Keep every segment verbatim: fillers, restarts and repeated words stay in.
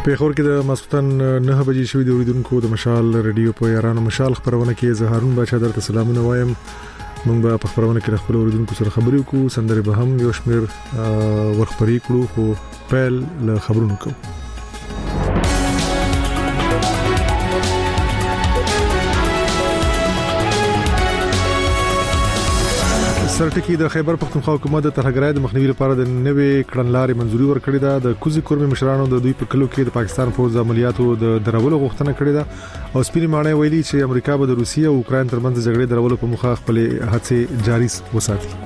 په خور کې د مسختن نه بجې شوې د اوریدونکو د مشال رادیو په یارانو مشال خبرونه کې زه هارون بچا درته سلامونه وایم. موږ به په خبرونه کې خپل اوریدونکو سره خبرې وکړو، سندرې به هم یو شمېر ورخبري کړو، خو پیل له خبرونو کوو. سرټکی د خیبر پختونخوا حکومت د ترهګرۍ د مخنیوي لپاره د نوې کړنلارې منځوري ورکړې ده. د کوزي کورمي مشرانو د دوی په کلو کې د پاکستان پوځ عملیاتو د درولو غوښتنه کړې ده او سپینې ماڼۍ ویلي چې امریکا به د روسیې او اوکرين ترمنځ د جګړې درولو په مخه خپل هڅې جاري وساتي.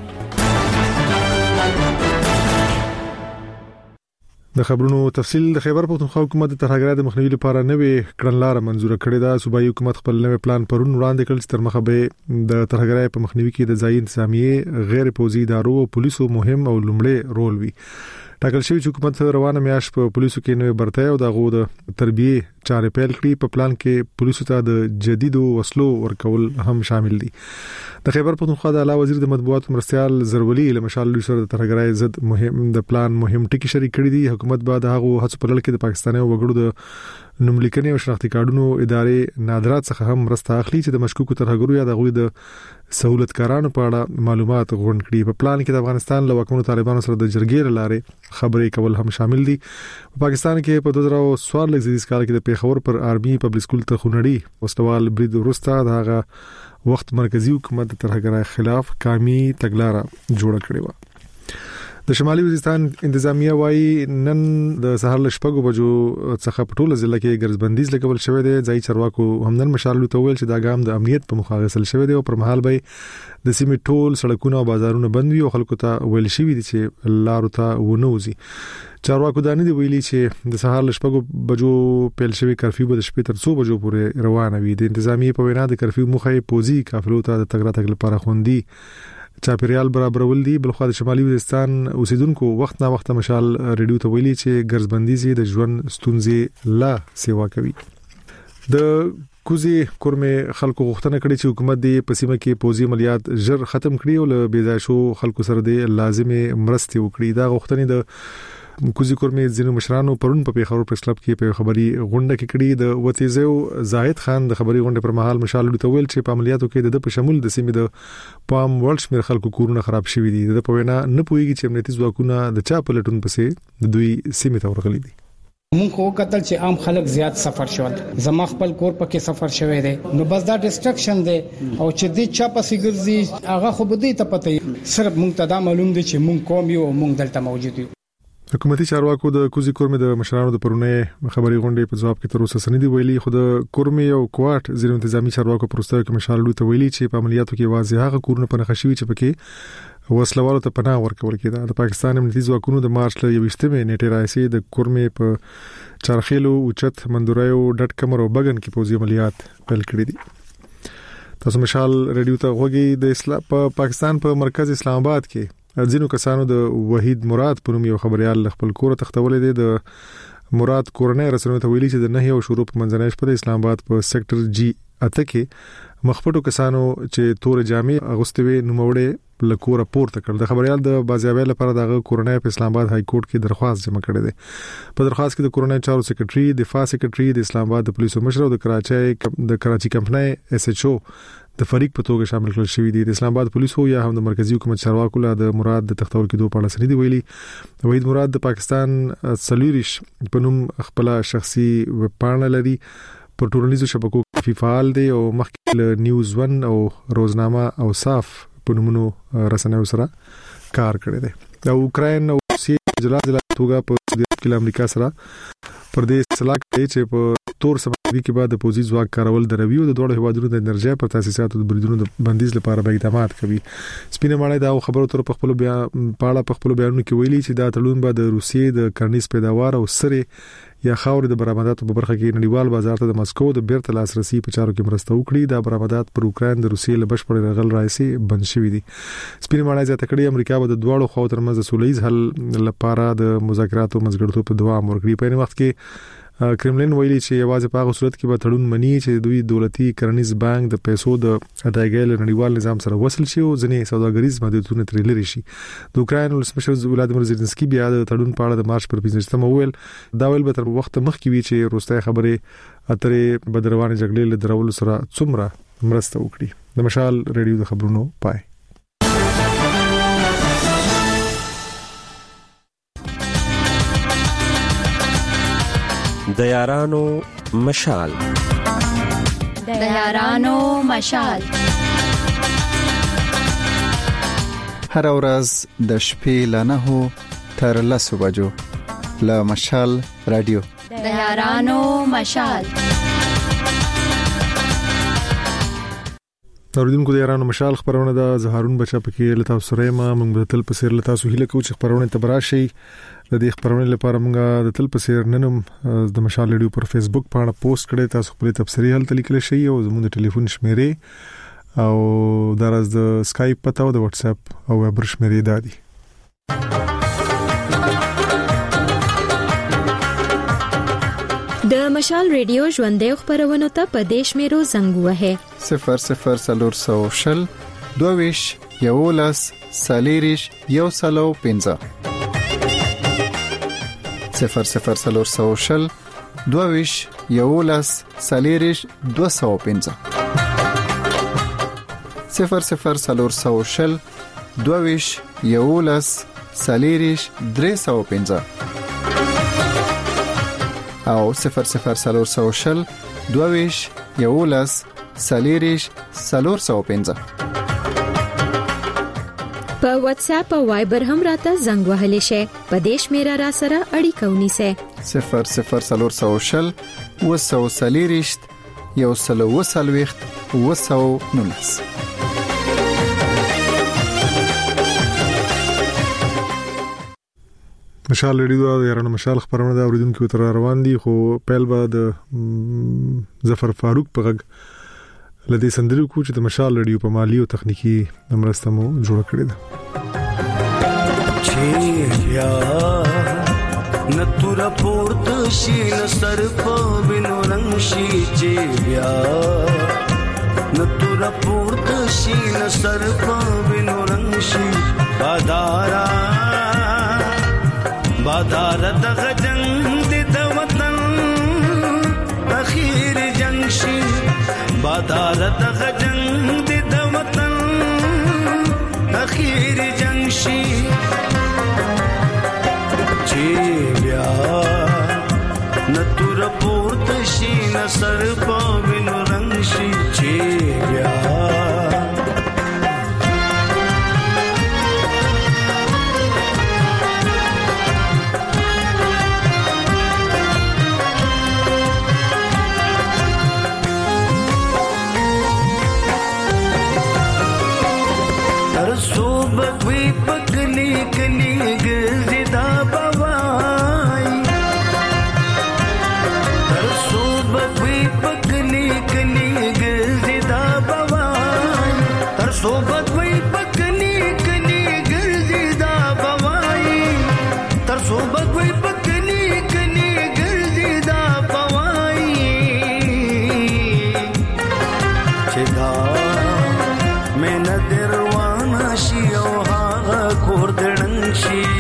د خبرونو تفصیل. د خیبر پختونخوا حکومت د ترهګرۍ د مخنیوي لپاره نوې کړنلاره منزور کړې ده. صوبایي حکومت خپل نوې پلان پرون وړاندې کړ چې تر مخه به د ترهګرۍ په مخنیوي کې د ځای انتظامیه، غیر پوځي ادارو او پولیسو مهم او لومړی رول وي. ټاکل شوی چې حکومت روانه میاش په پولیسو کې نوې برتای او د غو د تربیه چارې پیل کړي. په پلان کې پولیسو ته د جديدو وسلو ورکول هم شامل دي. د خیبر پختونخوا د اعلی وزیر د مطبوعاتو مرستيال زرولي له مشال لوی سره د ترهګرۍ ضد مهم د پلان مهم ټکی شریک کړي دي. حکومت به د هغو هڅو په لړ کې د پاکستاني وګړو د نوملیکنې او شناختی کارډونو ادارې نادرات څخه هم مرسته اخلي چې د مشکوکو ترهګرو یا د غوي د سہولتکارانو په اړه معلومات غونډ کړي. په پلان کې د افغانستان له واکمنو طالبانو سره د جرګې لارې خبرې کول هم شامل دي. په پاکستان کې په دوه زره څوارلس زیاتیس کال کې د پیښور پر آرمي پبلک سکول ته خونړی وسوال برید ورسته دغه وخت مرکزی حکومت د ترهګرۍ خلاف قومي تګلارې جوړ کړې و. د شمالي وزیرستان انتظامیه وايي نن د سهار له شپږو بجو څخه په ټوله ضلع کې ګرځبندیز لګول شوې ده. ځای چارواکو همدن مشال ته ویل چې دا ګام د امنیت په مخه غسل شوې ده او پر مهال به د سیمې ټول سړکونه او بازارونه بند وي او خلکو ته ویل شوی دي چې لارو ته ونوځي. چارواکو دانه دی ویلي چې د سهار له شپږو بجو پیل شوی کرفیو به د شپې تر څو بجو پورې روانه وي. د انتظامیه په وینا د کرفیو مخه پوزي قافلو ته د تګ راتګ لپاره خوندي چاپیریال برابرول دي. بلخو د شمالي وزیرستان اوسیدونکو وخت نه وخت مشال ریډیو ته ویلي چې ګرځبندیزي د ژوند ستونزې لا سیوا کوي. د کوزي کورمه خلکو غوښتنه کړې چې حکومت د پسیمه کې پوزي عملیات ژر ختم کړي او له بیځایشو خلکو سره د لازمي مرستې وکړي. دا غوښتنې د کوزي کورمه ځینو مشرانو پرون په پیښور پریس کلب کې په خبري غونډه کې کړي. د وتیزو زاهد خان د خبري غونډه پر مهال مشال ته ویل چې په عملیاتو کې د په شمول د سیمې د پام ورلډ شمیر خلکو کورونه خراب شوي دي. د په وینا نه پويږي چې امنیتي ځواکونه د چا په لټون پسې د دوی سیمې ته ورغلي دي. مونږ خو کتل چې عام خلک زیات سفر شول، زما خپل کور پکې سفر شوی دی، نو بس دا ډیسټرکشن دی او چې دې چا پسې ګرځي هغه خو بده ته پته صرف مونږ ته دا معلوم دی چې مونږ کوم یو مونږ دلته موجود یو. حکومتي چارواکو د کوزي کورمه د مشرانو د پرونه خبري غونډې په جواب کې تر اوسه سندې ویلي. خو د کورمه او کوارټ ځینو انتظامی چارواکو پروستو کې مشال ته ویلي چې په عملیاتو کې واضح هغه کورونه په نخښوي چې پکې وسلوالو ته پناه ورکول کېده. د پاکستان امنیتي ځواکونو د مارچ له یوشتمه نیټه راځي د کورمه په چارخیلو اوچت مندورایو ډټ کمر او بغن کې پوزي عملیات پیل کړی دي. تاسو مشال ریډیو ته غوږی د اسلام په پاکستان په مرکز اسلام آباد کې ځینو کسانو د وحید مراد په نوم یو خبريال خپل کور ته تختولې دي. د مراد کورنۍ رسنیو ته ویلي چې د نه یو شروع په منځنۍ شپه د اسلام آباد په سېکټر جی اته کې مخپټو کسانو چې تور جامې اغوستوي نوموړي لکور پورته کړ. د خبريال د بازیابۍ لپاره د کورنۍ په اسلام آباد های کورټ کې درخواست جمع کړې ده. په درخواست کې د کورنۍ چارو سیکریټري، دفاع سیکریټري، د اسلام آباد د پولیسو مشر او د کراچۍ د کراچي کمپنۍ ایس ایچ او د فریق په توګه شامل کړل شوی دي. د اسلام آباد پولیسو یا هم د مرکزی حکومت چارواکو له د مراد د تختول کېدو په اړه سندې ویلي. وحید مراد د پاکستان سلیریش په نوم خپل شخصي وپاڼه لري. په ټولنیزو شبکو کې فعال دی او مخکې له نیوز ون او روزنامه او صاف په نومونو رسنیو سره کار کړی دی. د اوکرين او روسیې جلا جلا توګه په د امریکا سره پر دې سلاک دی چې په تور سمندري کې بعد د پوزي ځواک کارول دروي او د دوه هیوادونو د انرژي پر تاسیساتو د بریدونو د بندیز لپاره به اقدامات کوي. سپینه ماڼۍ دا خبرو تر په خپل بیا پاړه په خپل بیانونو کې ویلي چې دا تړون به د روسیې د کرنیز پیداوار او سره یا خاور د برآمداتو په برخه کې نړیوال بازار ته د مسکو د بیرته لاسرسي په چارو کې مرسته وکړي. دا برآمدات پر اوکرين د روسیې له بشپړ رغل راځي بند شوی دي. سپینه ماڼۍ زیاته کړي امریکا به د دوه خو ترمنځ سولېز حل لپاره د مذاکراتو مزګړتوب په دوام ورکړي. په این وخت کې کرملین ویلي چې یوازې په هغه صورت کې به تړون مني چې دوی دولتي کرنیز بانک د پیسو د ادایګۍ له نړیوال نظام سره وصل شي او ځینې سوداګریز محدودیتونه ترې لري شي. د اوکراین ولسمشر ولادیمیر زيلنسکي بیا د تړون په اړه د مارچ پر پنځمه ویل دا ویل به تر وخت مخکې وي چې روسي خبرې اترې بدروانې جګړې له درول سره څومره مرسته وکړي. د مشال ریډیو د خبرونو پای. د یارانو مشال د یارانو مشال هر ورځ د شپې له نهو تر لسو بجو له مشال رادیو د یارانو مشال. اوریدونکو د یارانو مشال خبرونه د زهارون بچا پکې لتا سره ما موږ د تل په سیر لتا سو هله کو چې خبرونه تبراشي. د دې خبرونه لپاره موږ د تل په سیر ننم د مشال ریډیو پر فیسبوک باندې پوسټ کړی، تاسو خپل تفسیری هلته لیکل شي او زموږ د ټلیفون شمیرې او دراز د اسکایپ پته او د واتس اپ او وایبر شمیرې دادي. د مشال ریډیو ژوندې خبرونه ته په دیش میرو زنګ وه صفر صفر سلور سو شل دویش یولس سالیریش یو سلو پنځه صفر صفر سلور سو شل دویش یولس سالیریش دو سو پنځه صفر صفر سلور سو شل دویش یولس سالیریش درې سو پنځه او صفر صفر سلور سو شل دویش یولس سالیریش سلور سو پنځه. په واتس اپ او وایبر هم راته زنګ وهلی شي. په دیش میرا را سره اړیکه ونیسه صفر صفر سلور سو شل وسو سالیریشت یو سلو وسلويخت وسو نونس. مشال ریډیو د یارانو مشال خبرونه دا اوریدونکو تر روان دي، خو پیل به د ظفر فاروق په غږ لدې سندرو کو چې د مشال ریډیو په مالی او تخنیکی مرسته مو جوړ کړی ده. چې بیا نتور پورت شي نصر په وینو رنگ شي چې بیا نتور پورت شي نصر په وینو رنگ شي بادارا بادار دغه جنگ د وطن اخیر جنگ شي بادار دغه جنگ د وطن اخیر جنگ شي چې بیا نتور پورت شي نصر په وینو رنگ شي چې بیا she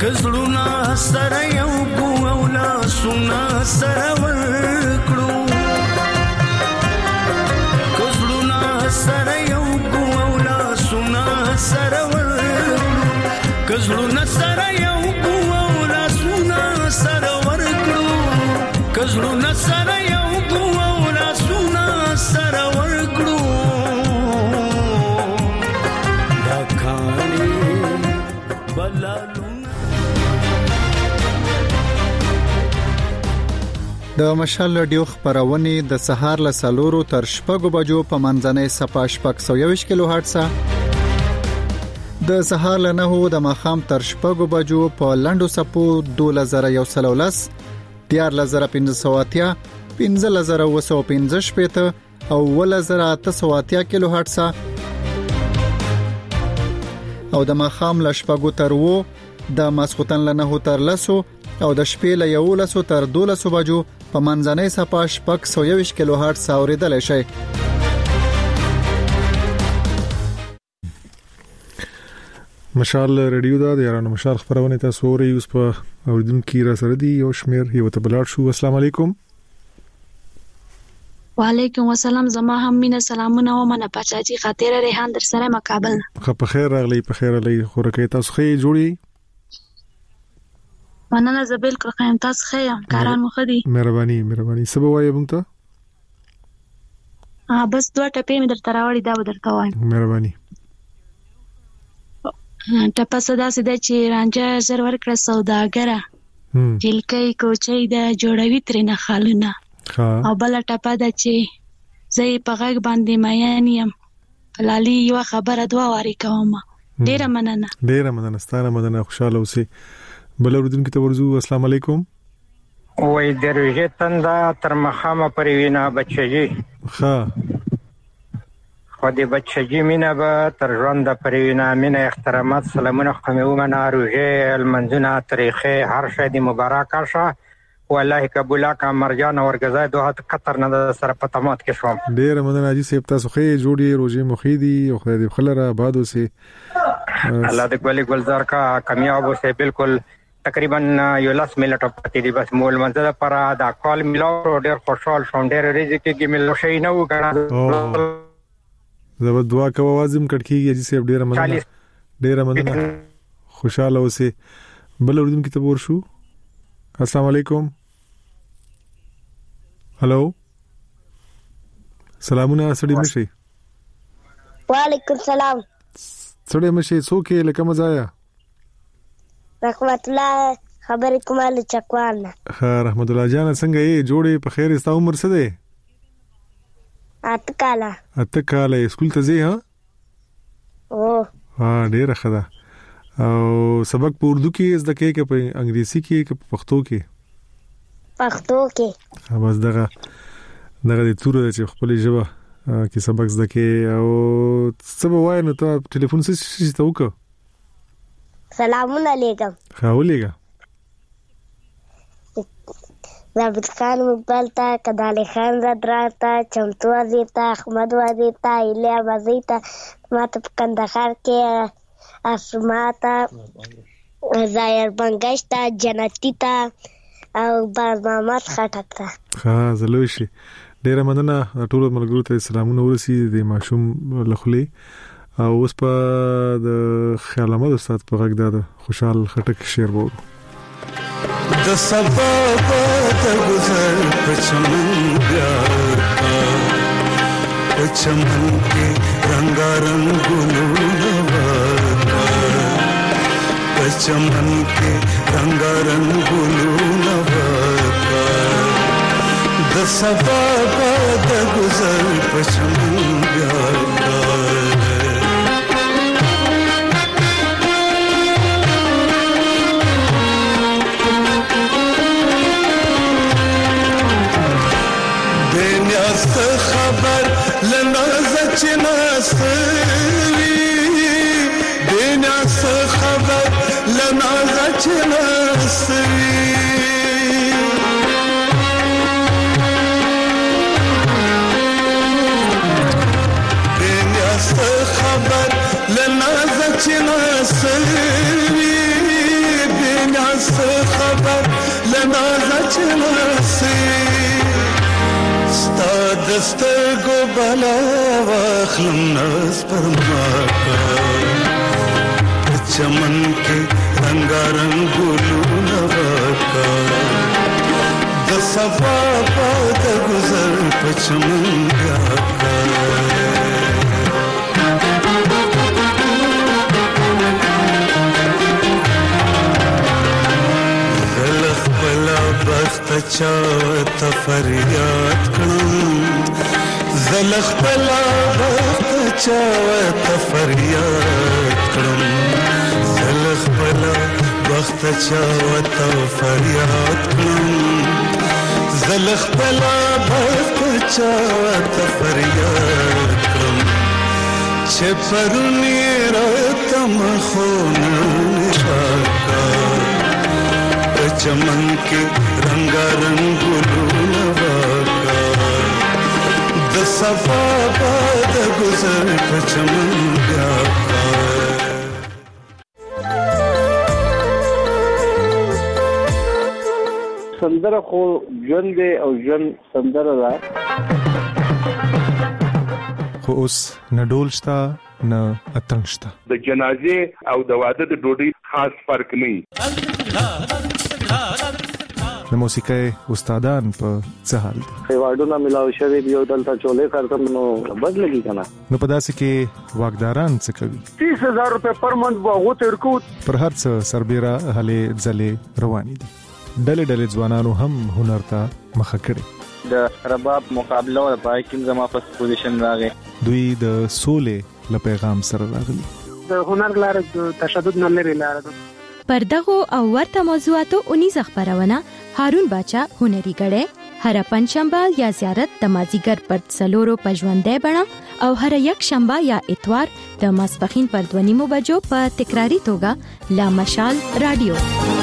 کزړونا سره یو کو اولا سنا سره ورکړو کزړونا سره یو کو اولا سنا سره ورکړو کزړونا سره یو کو اولا سنا سره ورکړو کزړونا سره یو کو اولا سنا سره ورکړو دا کانی بلالو د مشال رادیو خبرونه د سهار له سالورو تر شپږو بجو په منځنۍ صفه شپږ سوه یوویشت کیلو هرتز د سهار له نهو د ماښام تر شپږو بجو په لنډو صفو دوه زره یو سل ولس دیارلس زره پنځه سوه اتیا پنځلس زره اوه سوه پنځه شپېته او اوولس زره اته سوه اتیا کیلو هرتز او د ماښام له شپږو تر اوو د ماسخوتن له نهو تر لسو او د شپې له یولسو تر دولسو بجو په منځنۍ صفه شپږ سوه یوویشت کیلو هرتز اوریدلای شئ. مشال رادیو دا د یارانو مشال خبرونه تاسو اورئ. اوس په اوریدونکو را سره دی یو شمیر یو ته بلار شو. السلام علیکم. وعلیکم السلام. زما هم مینه سلامونه و منه پچاجي خاطر ریحان در سره مقابل. خو په خیر راغلی په خیر علی خورکه تاسو خې جوړی مننه زبیل کړم خیم تاسو خیم کاران مخدي. مهرباني مهرباني سبا وایې مونږ ته ها بس دوه ټپې مې درته راوړي دا به درته وایم. مهرباني. ټپه صدا سده چې رانجه زر ورکړه سوداګره جلکې کوچې د جوړوي ترنه خالونه او بل ټپه ده چې زې په غږ باندې مېن يم لالي یو خبره دوا واری کوم. ډیره مننه ډیره مننه ستاره مننه خوشاله اوسې. بل ورودونکو ته ورزو. السلام علیکم. وای دروژه تنده تر مخامه پرې وینا بچی ها خو دې بچی مینه به تر ژوند پرې وینا مینه احترامات سلامونه خمو منه روزه المنزنه تاریخي هر شی دې مبارک شه والله قبول کا مرجان اور غزا دوه قطر نه سره پتمات کې شوم. ډیر مننه اجي سیب تاسو خې جوړي روزه مخيدي او خدای دې خلره آباد اوسه. الله دې ګولي ګلزار کا کامیاب اوسه. بالکل تقریبا یو لاس ملټ پاتې دي بس مول منځه پر دا کال ملاو ډیر خوشحال شوم. ډیر ریزه کې ملو شي نه وګڼه زه دعا کوم وازم کټکیږي اجي سیب ډیر مننه ډیر مننه خوشاله اوسه. بل ورودونکو ته ورشو. السلام علیکم. هلو سلامونه سړی مشي. وعلیکم السلام. سړی مشي څوک لکه مزایا رحمت الله خبرې کومه له چکوال. ها رحمت الله جان څنګه یې جوړې په خیر استا عمر څه ده؟ اته کاله. اته کاله سکول ته ځې ها؟ او ها ډیر ښه ده. او سبق په اردو کې زده کې کې په انګلیسي کې کې په پښتو کې؟ پښتو کې. ها بس دغه دغه د تور چې خپل ژبه کې سبق زده کې. او څه به وای نو ته ټلیفون څه ته وکړه؟ سلامونه علیکم. ها ولېګا زابط خان مقبل تا کدالی خان زدراتا چمتو وزیتا احمد وزیتا ایلیا وزیتا ماتا پکندخار کې اسماتا زایر بنگشتا جنتی تا او باز محمد خټک تا. ها زلوشي ډیر مننه ټول ملګرو ته سلامونه ورسي د ماشوم لخلي. او اوس په د خیال احمد استاد په غږ دا خوشحال خټک شعر وو. د سبا په گذر پچمن پیار کا پچمن کې رنگا رنگ ګلونه ورکا پچمن کې رنگا رنگ ګلونه ورکا د سبا په گذر پچمن پیار کا خبر لنازه چې ناسوي دنیا څه خبر لنازه چې ناسوي دنیا څه خبر لنازه چې ناسوي اندازه چناسي ستا دسترګو بلا واخلم ناز پر ماکا چمن کې رنگارنګ ګلونه واکا د صفا پات گزر پچمن واکا بخت چاوت فریاد کړم زلخ پلا بخت چاوت فریاد کړم زلخ پلا بخت چاوت فریاد کړم زلخ پلا بخت چاوت فریاد کړم چې پرونی راتم خون نشاکا چمن کې رنگارنګ ګلونه واکا د صفا باد گزر په چمن واکا سندره خو ژوند او ژوند سندره ده خو اوس نه ډول شته نه اتڼ شته د جنازې او د واده د ډوډۍ خاص فرق نه د موسیقۍ استادان په څه حال دي خیواډونه ملاو شوی دی او دلته چولې کارته نو بدلږي کنه نو په داسې کې واګداران څه کوي تیس هزار روپے پر منث باغو تر کو پر هر څه سربېره هلې ځلې روانې دي ډلې ډلې ځوانانو هم هنر ته مخه کړي د رباب مقابله او پای کې زما په پوزیشن راغی دوی د سولې له پیغام سره راغلي د هنر لار د تشدد نه لري لار پر دغه او ورته موضوعاتو اونیز خبرونه هارون باچا هنري غړې هر پنځشنبه یا زیارت د مازیګر پر څلورو پژوندې بڼه او هر یک شنبه یا اتوار د ماسپخین پر دونیمو بجو په تکراری توګه لا مشال رادیو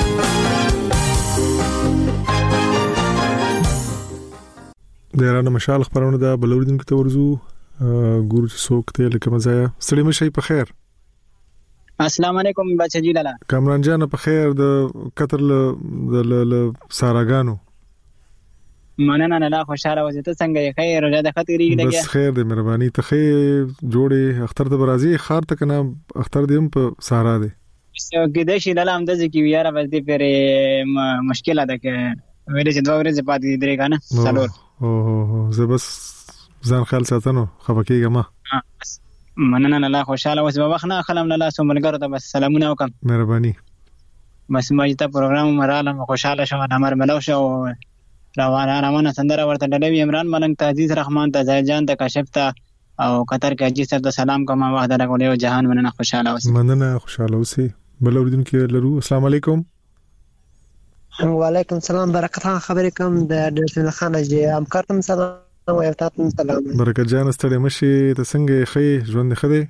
د ایران مشال خبرونه د بلوردونکو ته ورزو ګورو چې څوک ته لکه مزایا ستړي مشي په خیر السلام علیکم بچا جی لالا کامران جان په خیر د قطر ل ل ساراګانو مننه نه خوشاله وځه ته څنګه یې خیر راځه د خطرې لګیا بس خیر دې مهرباني ته خیر جوړې اختر د برازي خار ته کنه اختر دې هم په سارا دې کېدې شي لالا هم د ځکه ویاره بس دې پر مشکله ده کې ویلې چې دوه ورځې پاتې درې کنه څلور او زه بس ځان خیال ساتنو خپکیږم مننه الله خوشاله اوس به وخت نه خلم نه لاس ملګرو ته بس سلامونه وکم مهرباني بس ما ته پروګرام مراله خوشاله شو امر ملو شو روانه روانه سندره ورته ډلوي عمران ملنګ ته عزیز رحمان ته زای جان ته کاشف ته او قطر کې اجي سره سلام کوم وحده راغلی او جهان مننه خوشاله اوس مننه خوشاله اوسې بل اوردون کې لرو السلام علیکم وعلیکم السلام برکت خان خبرې کوم د ډیرسن خان جی ام کارتم سلام او تاسو سلام برکت جان ستړي مشي ته څنګه خې ژوند خدي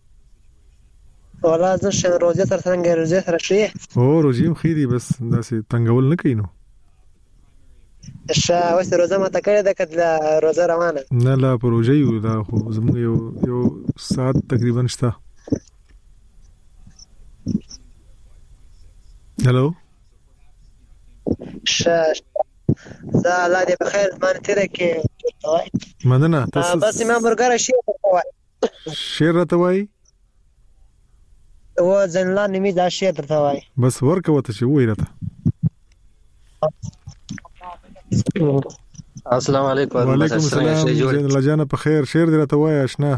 ولا زه ش روزه تر څنګه روزه سره شي او روزي خې دي بس داسې تنګول نه کینو ش اوس روزه ما تکړه د کله روزه روانه نه لا پروژه یو دا خو زموږ یو یو ساعت تقریبا شته هالو ش زه الله دې بخیر مان تیرې کې مننه تاسو بس ما برګر شي وای شیر راته وای و ځنلا نیمه دا شي درته وای بس ورکه وته شي وای راته السلام علیکم وعلیکم السلام الله جان په خیر شیر دې راته وای آشنا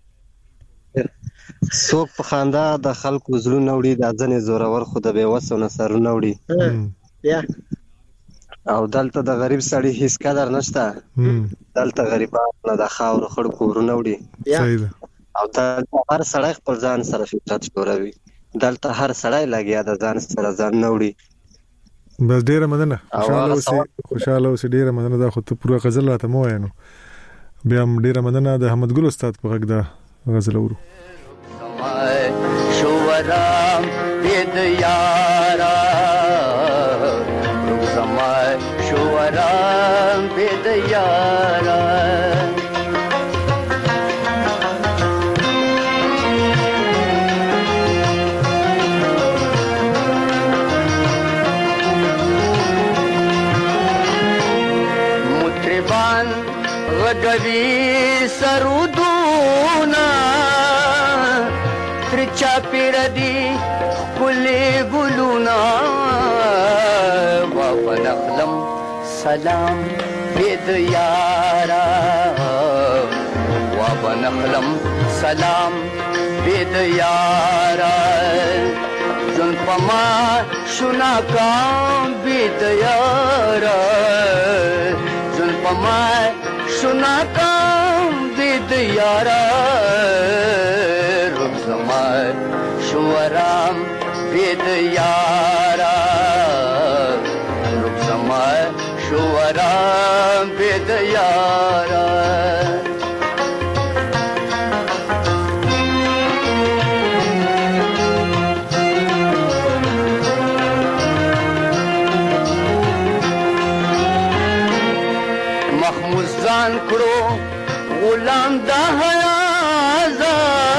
څوک په خندا د خلکو زړه نوړي د ځنې زورور خو د بیوسو نه سر نوړي یا او دلته د غریب سړی هیڅ قدر نشته دلته غریبان نه د خاور خړکو ورونه وړي صحیح او دلته هر سړی خپل ځان سره فطرت جوړوي دلته هر سړی لګیا د ځان سره ځان نوړي بس ډیره مننه خوشاله اوسې خوشاله اوسې ډیره مننه دا خو ته پوره غزل راته مو وینو بیا هم ډیره مننه د احمد ګل استاد په غږ دا غزل ورو شورام بيد يارا روزمای شورام بيد يارا کوي سرودونا تر چاپیر دی کلی ګلونا وفنخلم سلام بيد یارا وفنخلم سلام بيد یارا جن پما شنا کام بيد یارا جن پما شنا کام بيد یارا رخ زمان شورام بيد یارا رخ زمان شورام بيد یارا محموزان کړو غلام د حیازا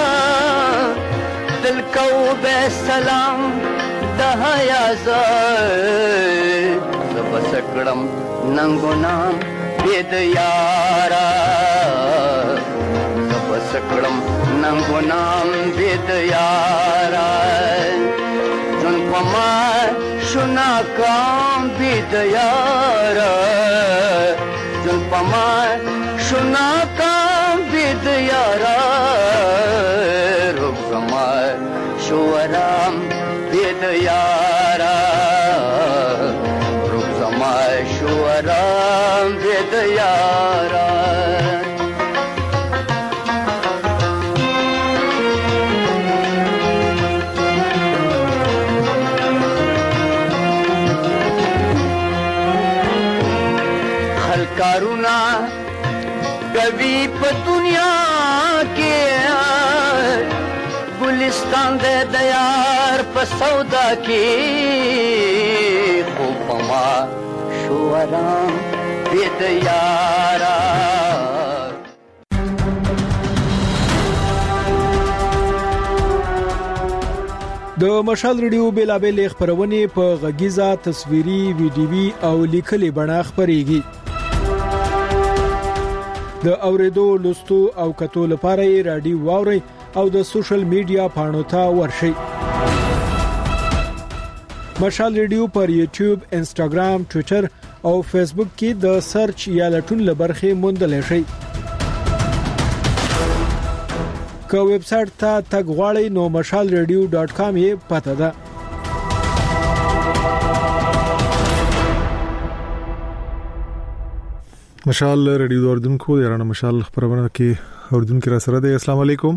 دل کو به سلام د حیازا زب سکړم ننګو نام بيد یارا زب سکړم ننګو نام بيد یارا جن پما شنا کام بيد یارا جن پما شنا کام بيد یارا رخ زمان شورام بيد یارا رخ زمان شورام بيد یارا کارونا کوي په دنیا کې ګلستان دې د یار په سودا کې خو پما شورام بيد یارا د مشال ریډیو بیلابل خبرونه په غږیزه تصویري ویډیوي او لیکلي بڼه خبريږي د اوریدو لوستو او کتو لپاره یې رادیو واوري او د سوشل میډیا پاڼو ته ورشئ مشال ریډیو پر یوټیوب انسټاګرام ټوئیټر او فیسبوک کې د سرچ یا لټون لبرخه موندل شئ که ویب سټ ته تګ غواړئ نو مشال ریډیو ډاټ کام یې پته ده مشال ریډیو اردوونکو یارانه مشال خبرونه کې اردوونکو را سره ده السلام علیکم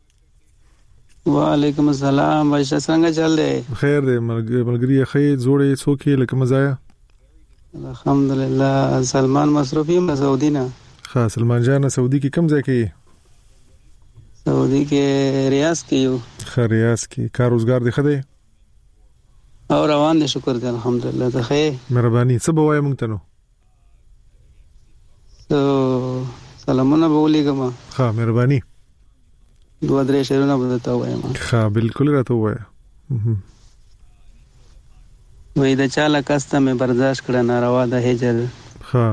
وعلیکم السلام وایشه څنګه چل دی خیر دی ملګری خې جوړې څوکې لکه مزایا الحمدلله سلمان مصروفی م سعودي نه ها سلمان جان سعودي کې کوم ځای کې سعودي کې ریاض کې یو خیر ریاض کې کار روزګار دی خدای او روان دي شکر دې الحمدلله ته خې مهرباني څه بوای مونږ ته نو تو سلامونه بولیګم ها مهرباني دوه درې شهرونه بدلته وایم ها بالکل راته وایم وې د چاله کاسته مې برداشت کړه ناروا د هجر ها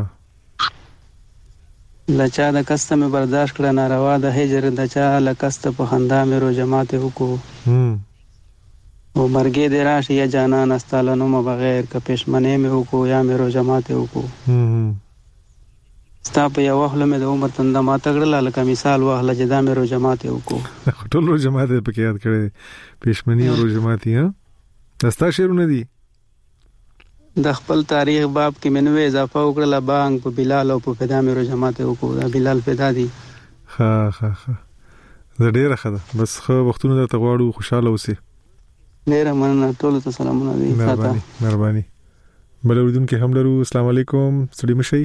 لچا د کاسته مې برداشت کړه ناروا د هجر د چاله کاسته په خندا مې رو جماعت وکړو هم او مرګې دې راشي یا جانان استالنو ما بغیر ک پښمنه مې وکړو یا مې رو جماعت وکړو هم ستا په یو وخت مې د عمر تنده ماته کړل لکه مثال واخله چې دا مې رو جماعت وکړو ټول رو جماعت په کې یاد کړې پښمنی رو جماعت ها دستا شعرونه دي د خپل تاریخ باب کې منوي اضافه وکړه بانګ په بلال او په فدا مې رو جماعت وکړو دا بلال فدا دي ها ها ها زه ډیره خده بس خو وختونه ته غواړو خوشاله اوسې ډیره مننه ټول ته سلامونه دي مهرباني مهرباني بل اردوونکو هم لرو السلام علیکم سړي مشي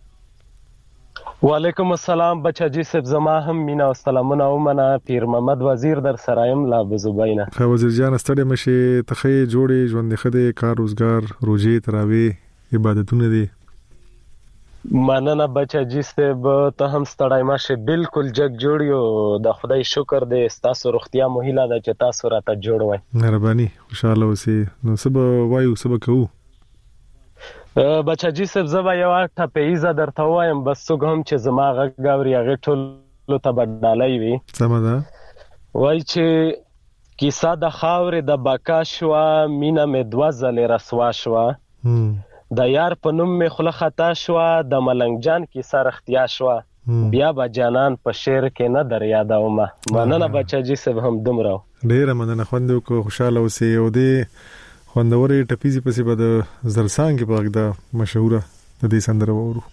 وعلیکم السلام بچا جی صاحب زما هم مینا او سلامونه ومنه پیر محمد وزیر در سرایم لا بزبینا خو وزیر جان ستړي مشه تخې جوړې ژوند خده کار روزګار روزي تراوی عبادتونه دي مننه بچا جی صاحب ته هم ستړی مشه بالکل جگ جوړیو د خدای شکر دې تاسو روغتیا مو هیله ده چې تاسو راته جوړ وای مهرباني خوشاله اوسې نو سبا وایو سبا کوو بچاجي صاحب زبا یو ټپیزه درته وایم بس څوک هم چې زما غږ اوري هغه ټول ته بدنالي وي سمه ده وای چې کیسه د خاورې د بقا شوه مینه مې دوه ځلې رسوا شوه د یار په نوم مې خوله خطا شوه د ملنګ جان کیسه رښتیا شوه بیا به جانان په شعر کې نه در یادومه مننه بچاجي صاحب هم دومره ډېره مننه خوند وکړو خوشحاله اوسئ او دې خوندورې ټپیزې پسې به د زرسانګې په غږ ده مشهوره د دې سندره واورو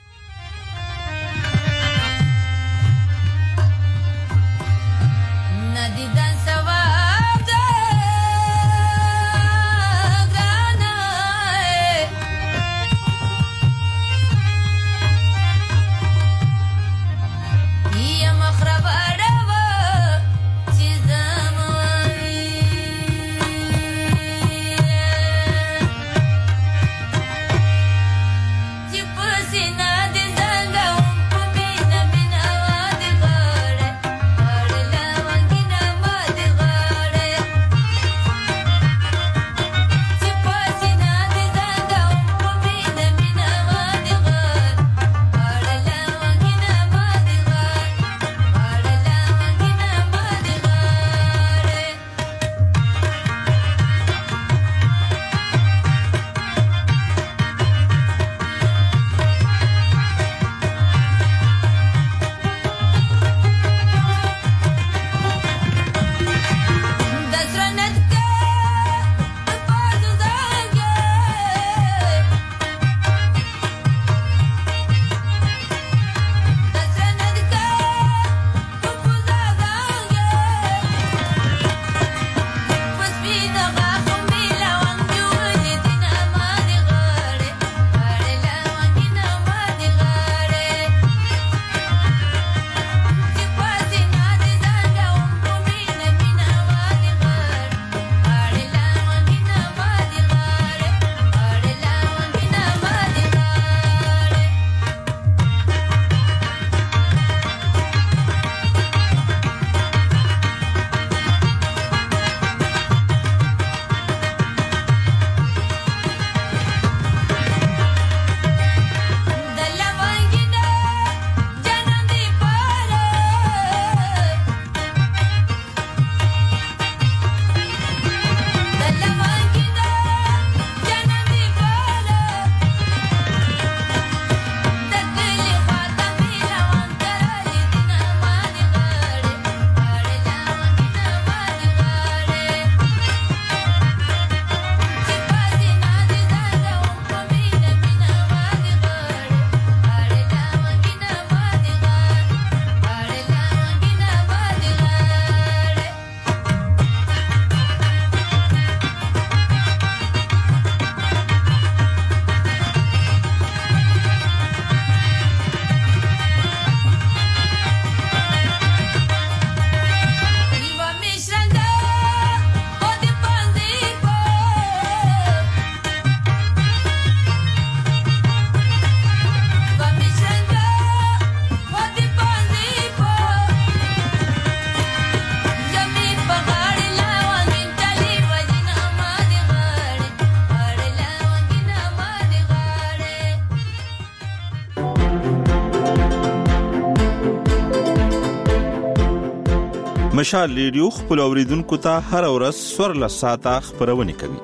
مشال ریډیو خپل اوریدونکو ته هر ورځ سورل ساعته خبرونه کوي.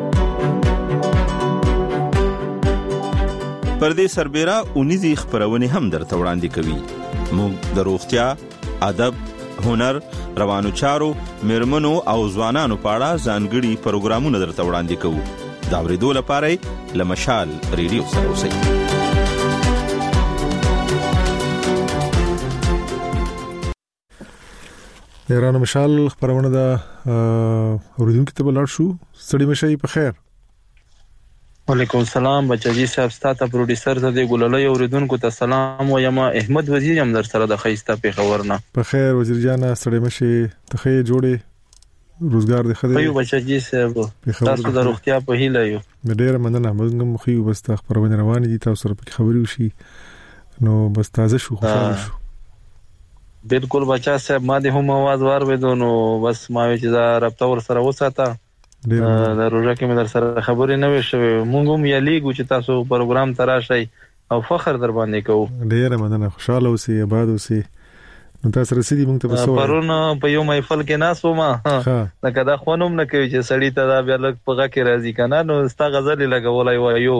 پردې سربېره اونیزي خبرونه هم درته وړاندې کوي. موږ د روغتیا، ادب، هنر، روانو چارو، میرمنو او ځوانانو په اړه ځانګړي پروګرامونه درته وړاندې کوو. دا ورېدو لپاره لمشال ریډیو سره اوسئ. یارانو مشال خبرونه دا اوریدونکو ته بلار شو. ستړي مشي په خیر. وعلیکم السلام بچاجي صاحب ستاسو پروډوسر ته د ګلولې اوریدونکو ته سلام وایم. احمد وزیر هم در سره د خیسته په خبرنا. په خیر وزیر جان ستړي مشي ته خې جوړې روزګار د خدای. په بچاجي صاحب تاسو د روغتیا په هیله یو. ډېر مننه. موږ هم خو بس تاسو خبرونه روانې دي تاسو سره په خبري وشي نو بس تازه شو خوشاله شو. بالکل بچا صاحب ما د هم आवाज وارویدو نو بس ما چې دا رابطه ور سره وساته د روزه کې مې در سره خبرې نه وې شوې. مونږ هم یلیږو چې تاسو پروګرام ته راشئ او فخر در باندې کوو. ډېره مننه. خوشاله اوسئ، آباد اوسئ. نو تاسو رسېدي مونږ ته په سوال پرون په یو محفل کې ناس وم لکه دا خونوم نه کوي چې سړی ته دا بیا لږ په غږ کې راځي کنه. نو ستا غزل لګولای وایو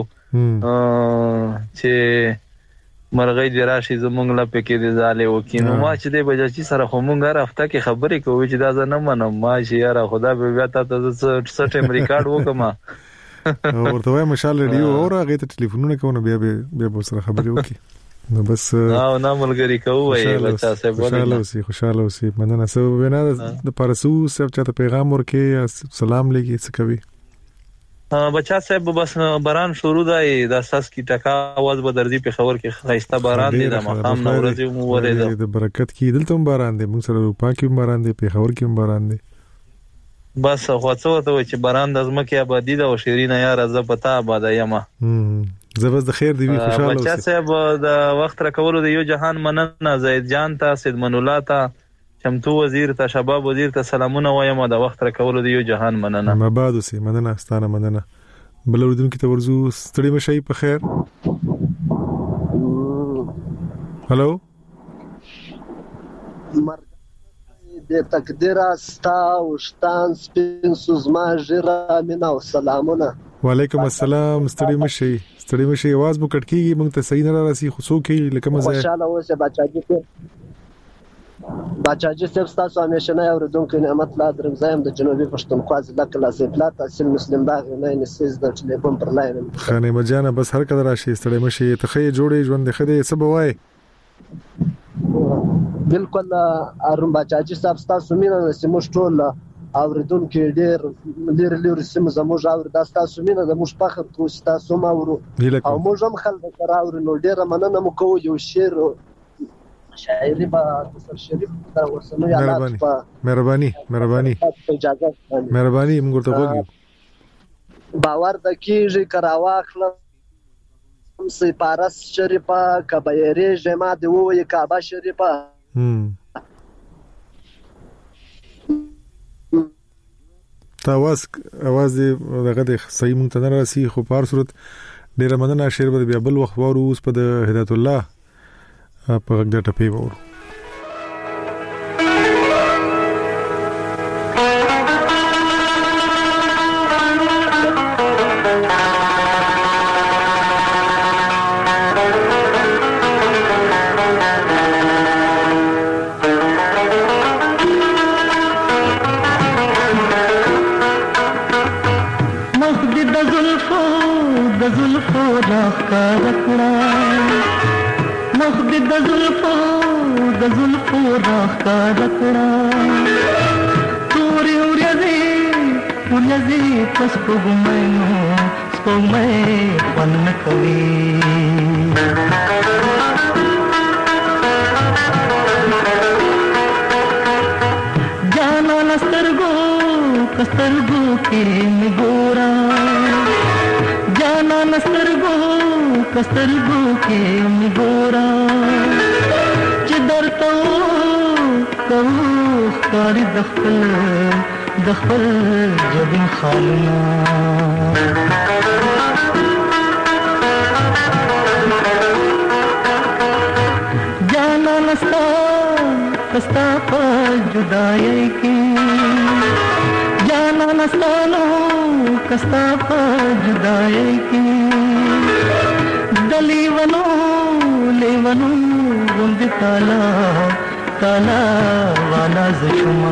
چې مرغۍ دی راشي زمونږ لپاره کې دی زاله وکینو. ما چې دی بجاچی سره خو مونږ هر هفته کې خبرې کوو چې دا زه نه منم. ما چې یاره خدا به بیا تاسو څه ټیم ریکارډ وکم ورته وایم مشال ریډیو اور هغه ته ټلیفونونه کوو بیا بیا به سره خبرې وکړي. نو بس او نه ملګری کوو وای بچا صاحب خوشاله اوسئ خوشاله اوسئ. مننه. سو وینا د پارسو صاحب چاته پیغام ورکې سلام لګي څه کوي بچا صاحب؟ بس باران شروع دی د اساس کی ټکا आवाज به درځي په خبر کې خایسته باران دی د مقام نو ورځي مو ورېده د برکت کې دلته باران دی موږ سره روپا کې باران دی په خبر کې باران دی. بس خو څه ته چې باران د ځمکې آبادی ده او شیرینه یار ز پتا آباد یم. زبس د خیر دی خوشاله اوسئ. بچا صاحب د وخت را کولو د یو جهان مننه زید جان ته سید منولا ته چمتو وزیر ته شباب وزیر ته سلامونه وایم. د وخت را کولو د یو جهان مننه. مباد اوسئ. مننه ستانه مننه. بل اردن کې تورزو ستړي مشي په خیر. هالو د تقدیر استا او شتان سپین سوزما جرا مینا او سلامونه. وعلیکم السلام. ستړي مشي ستړي مشي आवाज مو کټکیږي مونږ ته صحیح نه راسي خو څوک لکه مزه. خوشاله اوسه بچاجي بچاجي سب تاسو همیشه نه اوردونکو نعمت لا درم زایم د جنوبي پښتونخوا ضلع کلاسې پلات تحصیل مسلم باغ نه نسیز د ټلیفون پر لاین خانه مجانه. بس هر کله راشي ستړي مشي ته خې جوړې ژوند خدای څه بوای. بالکل ارم بچاجي صاحب تاسو مینه سیمو ټول اوردونکو ډیر ډیر لري سیمه زموږ اور د تاسو مینه د مش فخر کو تاسو ما ورو او موږ هم خلک راور نو ډیر مننه مو کوو. یو شعر شاعري با تاسو شریف دا ورسنو یادات په مهرباني مهرباني اجازه مهرباني موږ ته وګورئ. باور د کیږي کراواخله هم سي پارس شریفه کبيري جما دی وې کعبه شریفه. هم تاواز आवाज دغه د صحیح مونږ ته نه راسي خو په هر صورت ډیره مننه. شعر به بیا بل وخت وورو. اوس په د هدایت الله په غږ د ټپې وورو. कस्तरगो के निगोरा चिदरतो कहू कारी दखल दखल जबिन खालना जाना नस्ता कस्ता पर जुदाई की जाना नस्तानो कस्ता पर जुदाई की लेवनो लेवनो गुंद ताला ताला वाला जुमा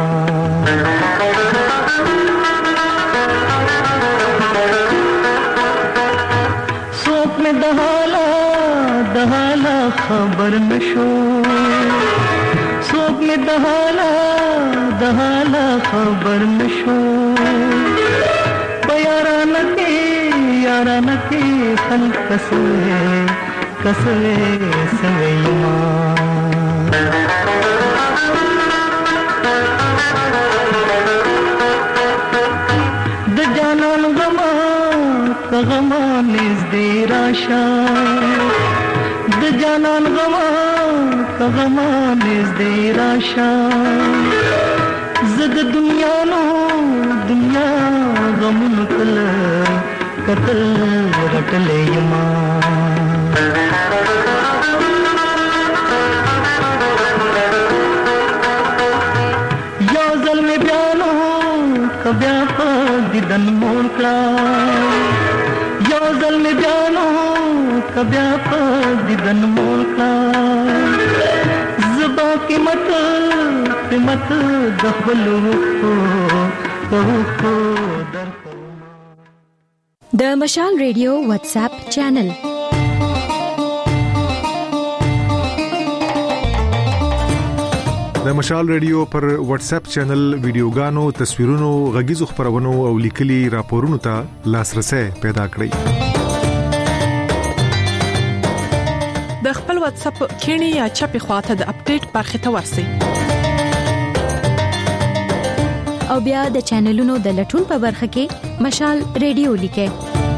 सोप में दहाला दहाला खबर नशो सोप में दहाला दहाला खबर नशो बयाराना के याराना के खल कसवे कसवे सवेमा द जानन गमा कगमा निज दे राशा द जानन गमा कगमा निज दे राशा जद दुनिया नो दुनिया غمون کل قتل رټلې یما یو ظلم بیانو کبیا په دیدن مون کړه یو ظلم بیانو کبیا په دیدن مون کړه زبا قیمت قیمت دخلو د مشال ریډیو واتس اپ چینل د مشال ریډیو پر واتس اپ چینل ویډیوګانو، تصویرونو، غږیزو خبرونو او لیکلي راپورونو ته لاسرسي پیدا کړئ. د خپل واتس اپ کینی یا چپی خواته د اپډیټ برخه ته ورسئ. او بیا د چینلونو د لټون په برخه کې مشال ریډیو لیکه.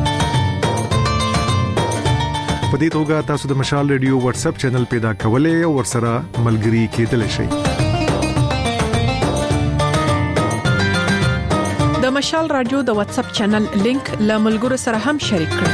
په دې توګه تاسو د مشال ریډیو واتس اپ چینل پیدا کولای او ورسره ملګري کېدلی شئ. د مشال رادیو د واتس اپ چینل لینک له ملګرو سره هم شریک کړئ.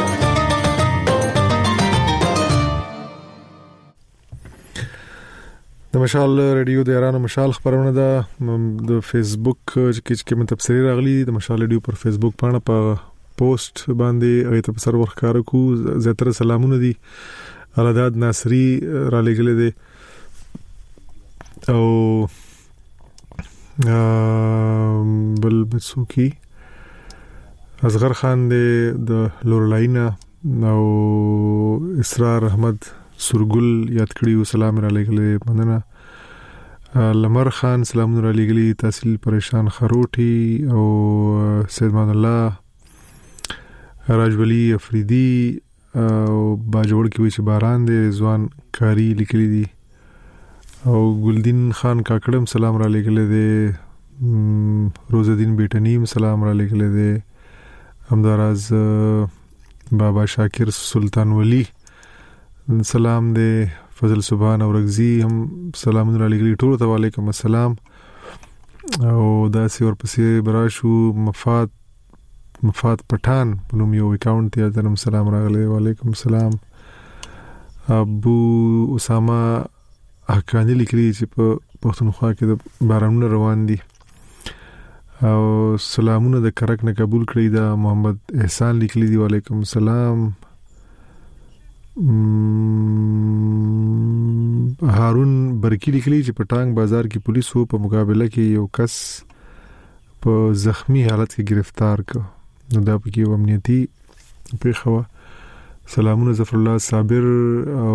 د مشال ریډیو د ایران مشال خبرونه ده د فیسبوک کې چې کوم تفسیر راغلي د مشال ریډیو پر فیسبوک باندې په پوسټ باندې هغه ته سر ورخاره کو زیاتره سلامونه دي. علاداد ناصری را لګلې دي او بل بسوکی اصغر خان د لورلاینا او اسرار احمد سورګل یاد کړیو سلام را لګلې مننه. لمر خان سلام را لګلې تحصیل پریشان خروټي او سید مان الله راجولی افریدی او باجوړ کې وی چې باران دی ځوان کاری لیکلي دي او ګلدین خان کاکړم سلام را لګلې دي. روز الدین بیٹنیم سلام را لګلې دي. همداراز بابا شاکر سلطان ولی سلام دے. فضل سبحان او رغزی هم سلام علیکم ټول ته وعلیکم السلام. او دا سی اور پسې براشو مفات مفات پټان په نوم یو اکاونټ ته درم سلام راغلی وعلیکم السلام. ابو اسامه حقانی لیکلی چې په پښتونخوا کې د بارانونه روان دي او سلامونه د کرک نه قبول کړی. دا محمد احسان لیکلی دی وعلیکم السلام. هارون برکی لیکلی چې پټانګ بازار کې پولیسو په مقابله کې یو کس په زخمی حالت کې گرفتار کړ. نو دا پکې یو امنیتي پیښه. سلامونه ظفر الله صابر او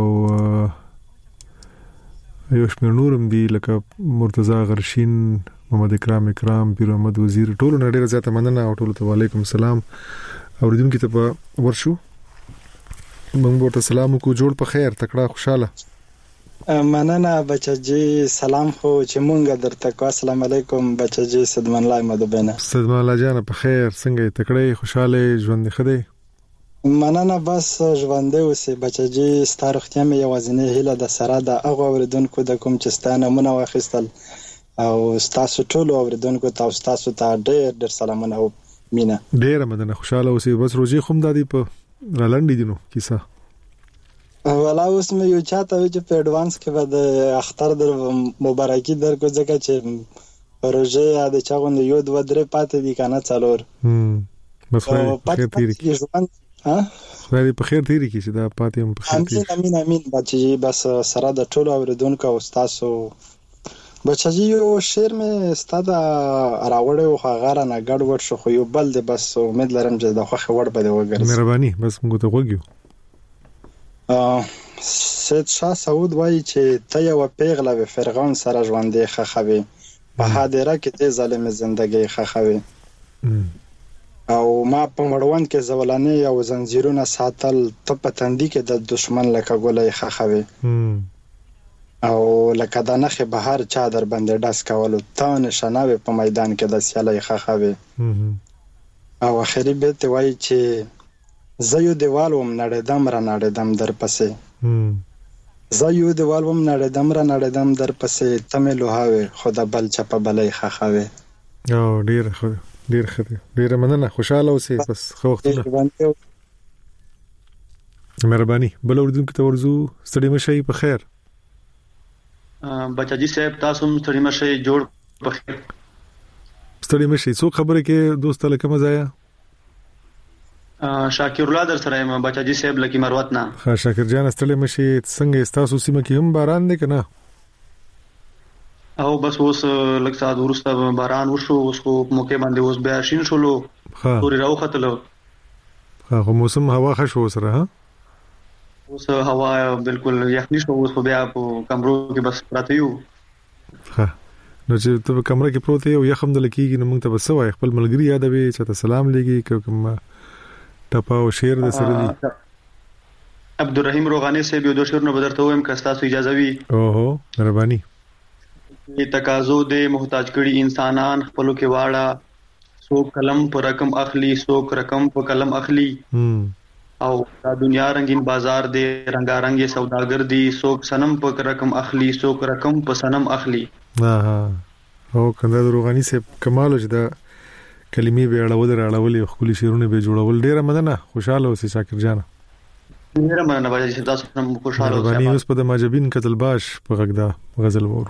یو شمیر نورم دی لکه مرتضی غرشین، محمد اکرام اکرام، پیر احمد وزیر، ټول نه ډیره زیاته مننه او ټول ته وعلیکم السلام. اوریدونکو ته په ورشو موږ ورته سلام کو جوړ په خیر تکړه خوشاله. مننه بچجی سلام خو چې مونږ درته کو. السلام علیکم بچجی صدمن الله مدبنه. صدمن الله جان په خیر څنګه تکړه خوشاله ژوند خدای. مننه بس ژوند اوسې بچجی ستارختیا مې یوازینه هله د سره د هغه اوریدونکو د کوم چې ستانه مونږ واخیستل او تاسو ټول اوریدونکو تاسو تاسو ته ډېر ډېر سلامونه او مینه. ډېر مننه خوشاله اوسې. بس روزي خوم دادی په رالندې دینو کیسه ولا اوس مې یو چاته چې په اډوانس کې به د اختر در مبارکي درکو ځکه چې پروژه د چاغوند یو دوه درې پاتې دي کنه څلور. هم بس خیر تیری کی ها خیر په خیر تیری کی چې دا پاتې هم په خیر تیری. امين امين بچي بس سره د ټولو اوریدونکو او تاسو بچي یو شعر مې ستاده راوړې او غاره نه ګډ وډ شو خو یو بل دی. بس امید لرم چې د خوخه وړ به وګرځي. مهرباني بس موږ ته وګیو. سید شاه سعود وایي چې ته یو پیغله و فرعون سره ژوندې خخوي په حاضره کې ته ظالم ژوندۍ خخوي او ما په مړوند کې زولانه او زنجیرونه ساتل ته په تندې کې د دشمن لکه ګولې خخوي او لکه د نخې بهر چا در باندې ډاس کولو ته نشانه په میدان کې د سیالي خخوي. او اخري بیت وایي چې زه یو دیوال وم نړیدم را نړیدم در پسې زه یو دیوال وم نړیدم را نړیدم در پسې ته مې لوهاوې خو د بل چپه بلې خخوي. او ډیر خو ډیر ښه دی. ډیر مننه، خوشاله اوسئ. بس خو وختونه مهرباني. بل اوردونکو ته ورزو، ستړي مشئ، په خیر. بچاجي صاحب تاسو هم ستړي مشئ، جوړ په خیر. ستړي مشئ. څو خبره کې دوست لکه مزایا شاکر الله در سره یم بچاجي صاحب لکی مروت نه. ها شاکر جان ستړي مشئ. څنګه تاسو سیمه کې هم باران دی کنه؟ او بس اوس لږ ساعت وروسته باران وشو، اوس خو موقع باندې اوس بیا شین شولو، توري راوختلو. ها خو موسم هوا ښه شو سره. ها اوس هوا بالکل یخني شو، اوس بیا په کمرو کې بس پراته یو. ها نو چې ته په کمره کې پروت یو یخم د لکېږي، نو موږ ته بس وای خپل ملګری یادوي چې ته سلام لګي کوم ټپا او شعر د سره دی. عبدالرحیم روغانی صاحب یو دوه شعرونه بدرته وایم که تاسو اجازه وي. اوهو مهرباني. تقاضو دې محتاج کړي انسانان خپلو کې واړه، څوک قلم په رقم اخلي، څوک رقم په قلم اخلي. او دا دنیا رنگین بازار دی، رنگارنګ سوداګر دی، څوک سنم په رقم اخلي، څوک رقم په سنم اخلي. ها ها او کنده روغانی صاحب کمال چې دا کلمې به اړول راړولې خپل شعرونه به جوړول. ډیره مننه، خوشاله اوسئ شاکر جان. ډیره مننه باجی چې تاسو هم خوشاله اوسئ. باندې اوس په د ماجبین قتل باش په غږدا غزل وورو.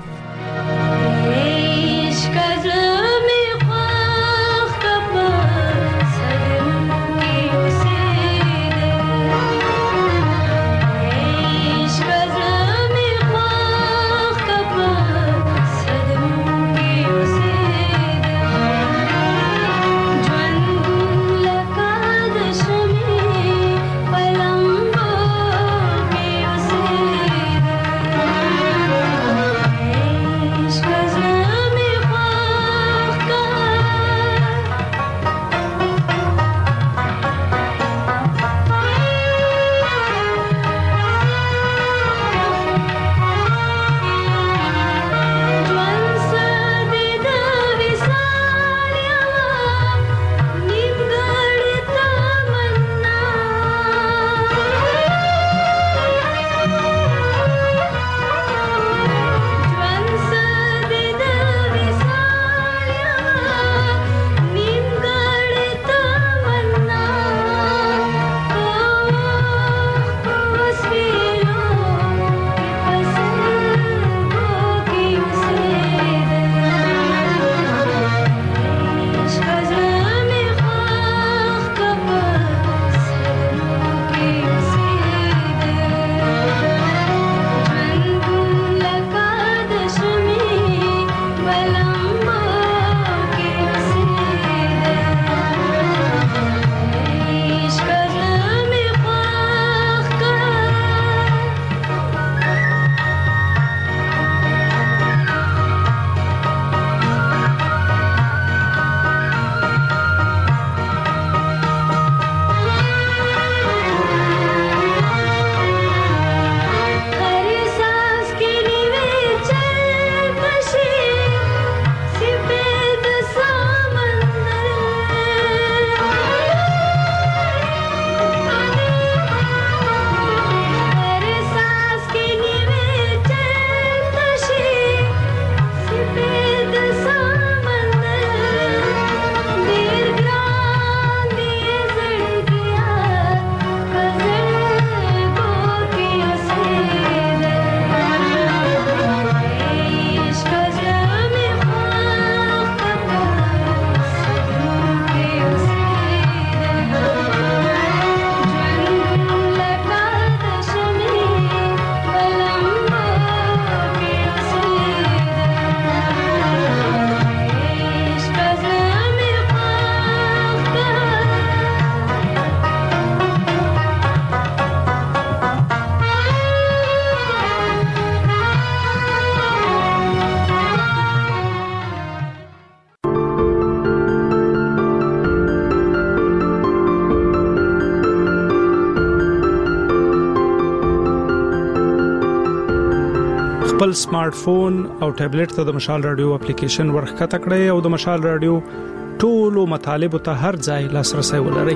خپل سمارټ فون او ټابلیټ ته د مشال رادیو اپلیکیشن ورخکته کړئ او د مشال رادیو ټولو مطالبه ته هر ځای لاسرسي ولرئ.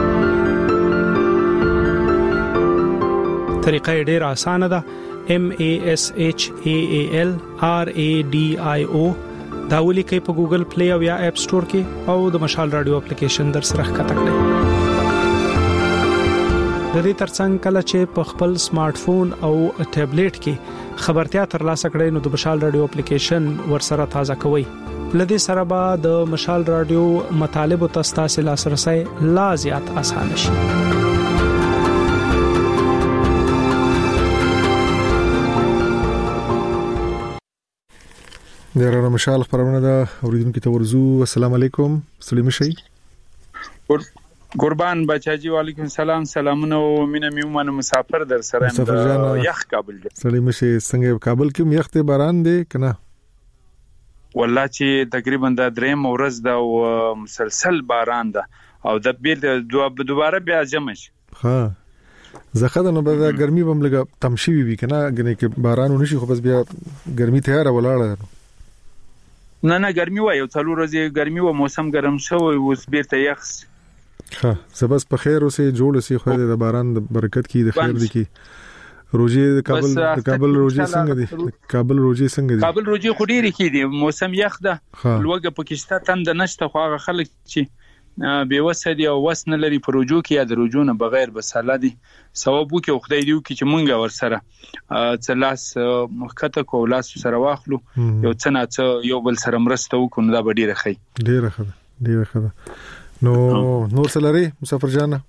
طریقه ډیره اسانه ده. M A S H A A L R A D I O دا ولیکئ په ګوګل پلی او یا اپ سٹور کې او د مشال رادیو اپلیکیشن در سره ښکته کړئ. د دې ترڅنګ کله چې په خپل سمارټ فون او ټابلیټ کې خبرتیا ترلاسه کړئ نو د مشال رادیو اپلیکیشن ورسره تازه کوئ. لدې سره به د مشال رادیو مطالب او تاسو لاسرسي لا زیات اسانه شي. دغه مشال خبرونه دا اوریدونکو ته ورزو. السلام علیکم. سلیم شي قربان بچاجي وعلیکم السلام. سلامونه او مینه میومن مسافر در سره د یخ کابل. سلیم شي څنګه کابل کې یخ ته باران دی کنه؟ والله چې تقریبا د دریم ورځ دا مسلسل باران ده او د بیل دوباره بیا جمش. ها زخه نو به ګرمي بم لګه تمشي وی کنه غنه کې باران ونشي خو بس بیا ګرمي تیار ولاړه. نه نه ګرمي وای او څلور ورځې ګرمي و موسم ګرم شوی اوس بیرته یخ. ها زبس په خیر اوسه جوړ سي خو د باران د برکت کی د خیر دي کی. روجي د کابل د کابل روجي څنګه دي؟ کابل روجي څنګه دي؟ کابل روجي خو ډیره کی دي موسم یخ ده. لوګه پاکستان تند نشته خو هغه خلک چې به وسدي او وسنه لري پروجو کې یا د روجونه بغیر بساله دي ثواب وکي او خدای دی وکي چې مونږه ور سره څلاس مخکته کو لاس سره واخلو یو څنګه څ یو بل سره مرسته وکړو دا به ډیره خي ډیره خه ډیره خه. نو نور سلاري مسافر جانه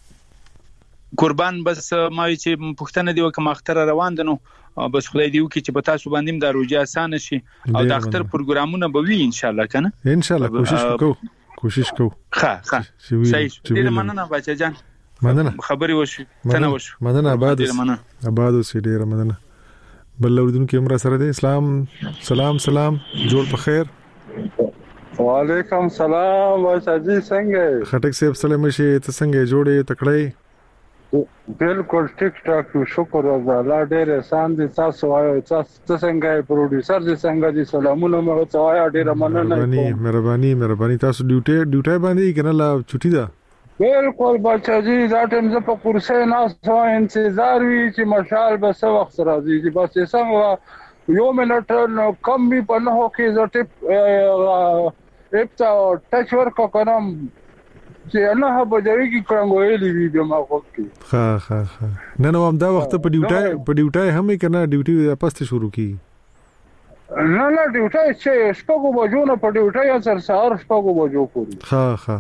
قربان بس ما چې پښتنه دی وکم اختر روان دنو بس خدای دی وکي چې په تاسو باندې د روجي اسانه شي او د اختر پروګرامونه به وي ان شاء الله کنه ان شاء الله کوشش وکړو کوشش کو. ها ها صحیح دې مننه بچا جان مننه خبري وشي څنګه وشو مننه آباد آباد سي ډیر مننه. بل اوردون کې امر سره دي. اسلام سلام سلام جوړ په خیر. وعلیکم سلام بچا جی څنګه خټک صاحب سلام شي ته څنګه جوړې تکړه؟ بالکل ټیک ټاک شکر الله ډېر احسان دي. تاسو وایو تاسو څنګه پروډوسر دي څنګه دي سلامونه مو ته وایو ډېر مننه. مهرباني مهرباني مهرباني تاسو ډیوټي ډیوټي باندې کنه لا چټي ده؟ بالکل بچا جی دا ټیم زه په کورسې ناس وای انتظار وی چې مشال به څه وخت راځي چې بس څنګه یو منټ نو کم به په نه کې زه ټیپ اپتا ټچ ورک کوم چې نه به جوړی کی څنګه ویلی ویډیو ما وکړي. ها ها ها نه نو هم دا وخت په ډیوټي په ډیوټي هم کنه ډیوټي پسته شروع کی. نه نه ډیوټي چې شپږو بجو نه په ډیوټي سره سهار شپږو بجو کوي. ها ها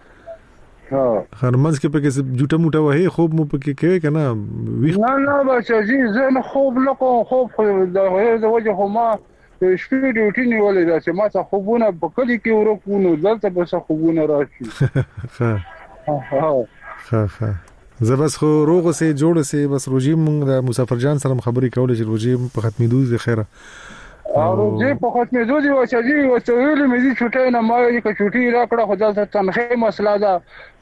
ها هرمنځ کې پکې جوټه موټه وای خوب مو پکې کوي کنه وی. نه نه بچا جی زه نه خوب نه کوم خوب د وجه خو ما شپې ډیوټي نیولې ده چې ما ته خوبونه په کلی کې ورکوونو دلته به څه خوبونه راشي. ها ها ها زه بس خو روغ سه جوړ سه بس روجي مونږ د مسافر جان سره خبرې کولې چې روجي په ختمېدو دي خیره او روجي په ختمېدو دي او چې جی وسویل مې دي چټای نه ما یې ک چټي راکړه خو دلته تنخې مسله ده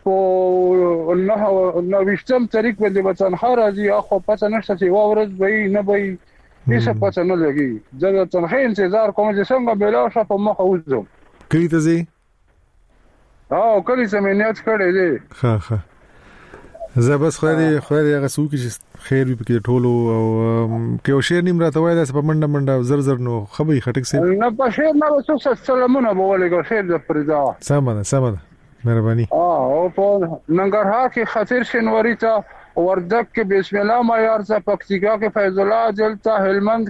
په نه نو وشتم طریق باندې به تنخه راځي خو پته نشته چې و ورځ به نه به هیڅ پته نه لګي. زه د تنخې انتظار کوم چې څنګه بلا شپ مخ اوځم کلی ته زی او کلی سمینات کړی دی. ها ها زه بس خو دې خو دې هغه څوک چې خیر وي پکې ټولو او کې او شیر نیم راته وای دا په منډه منډه زر زر نو خبري خټک سي نه په شیر نه وسو سلامونه بوله شیر د فردا سمه سمه مهرباني. او په ننګرهار کې خطر شنوري ته وردک کې بسم الله معیار څخه پکتیکا کې فیض الله جلتا هلمند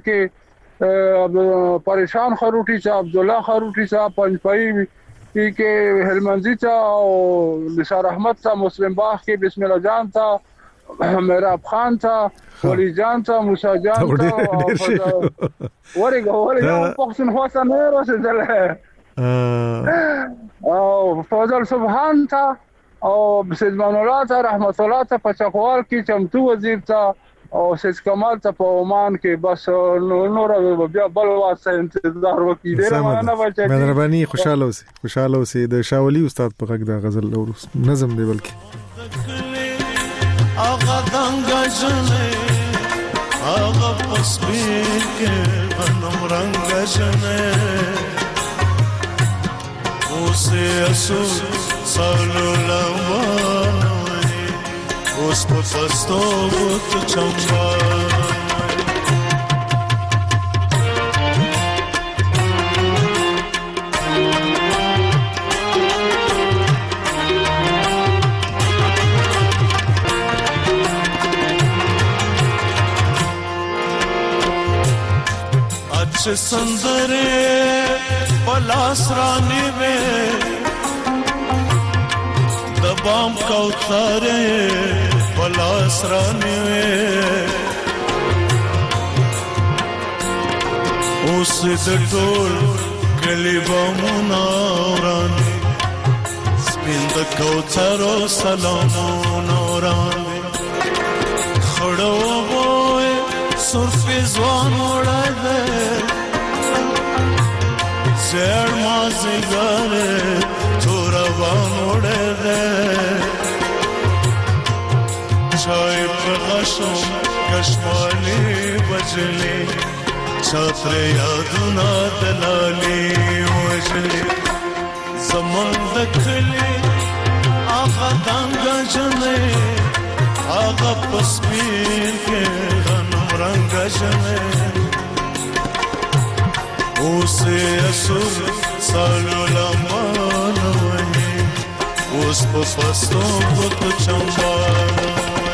کې پریشان خروټی څخه عبد الله خروټی څخه پنځپای کې هلمندی څخه او نثار احمد څخه مسلم باغ کې بسم الله جان څخه میراب خان څخه ولی جان څخه موسی جان څخه ورګه ورګه پښتون خاصه نه رسېدل او فضل سبحان څخه او سید منولات رحمت الله ته په چکوال کې چمتو وزیر ته او سید کمال ته په عمان کې بس نور بیا بل واسه انتظار وکړي. ډیر مننه بچا مهرباني. خوشاله اوسئ خوشاله اوسئ. د شاولي استاد په غږ د غزل او نظم دی بلکې اغه دنګ جنې اغه پسبین کې غنم رنگ جنې اوسه اسو سالو لمانوي اوس په فستو بوت چمبا پکش سندره پلاس رانی وے دبام کوثره پلاس رانی وے اوس د ټول کلی بامونه ورانې سپین د کوثرو سلامونه ورانې خړو وبوی سرفی ځوان وړی دی زیړ مازدیګر توروان وړی دی چای په غشو کشمالي بجلي چاتر یادونه دلالي وجلي زمون د کلی آغا دنګا جنې آغا پسپین کې غنم رنګا جنې اوسه اسور سالو لمان وې اوس په فسو بوت چمبار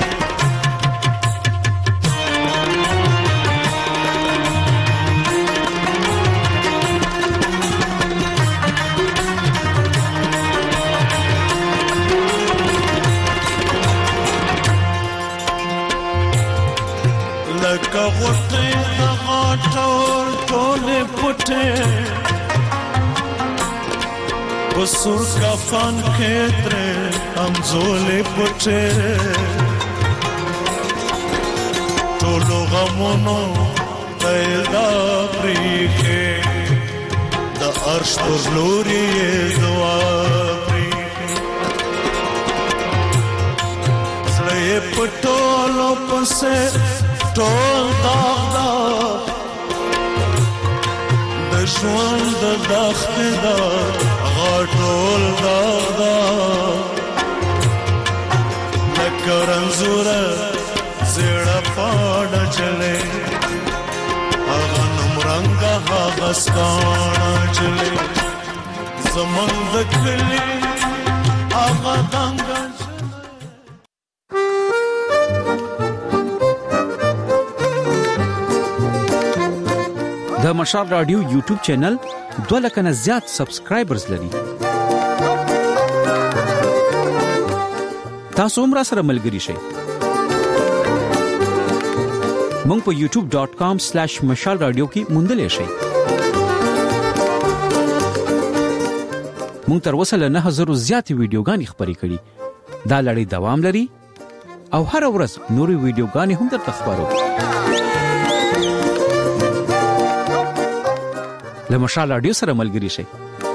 لکه غوټې د غاټور ټولې پټې په سور کفن کې ترې همزولې پټې ټولو غمونو ته یې دا پرېښې د عرش پر لوري یې دعا پرېښې زړه یې په ټولو پسې ټول داغ داغ د ژوند د دښتې دا غاټول داغ داغ لکه رنځوره زیړه پاڼه چلې هغه نومرنګه هغه سکاڼه چلې زمونږ د کلي هغه دنګه د مشال رادیو یوټیوب چینل دوه لک نه زیات سبسکرایبرز لري. تاسو هم را سره ملګري شئ. مونږ په یوټیوب ډاٹ کام سلیش مشال رادیو کې موندلې شئ. مونږ تر اوسه له نه هزار زیاتې ویډیوګانې خپرې کړې. دا لړۍ دوام لري او هر ورځ نورې ویډیوګانې هم درته خپرو. له مشال رادیو سره ملګري شئ.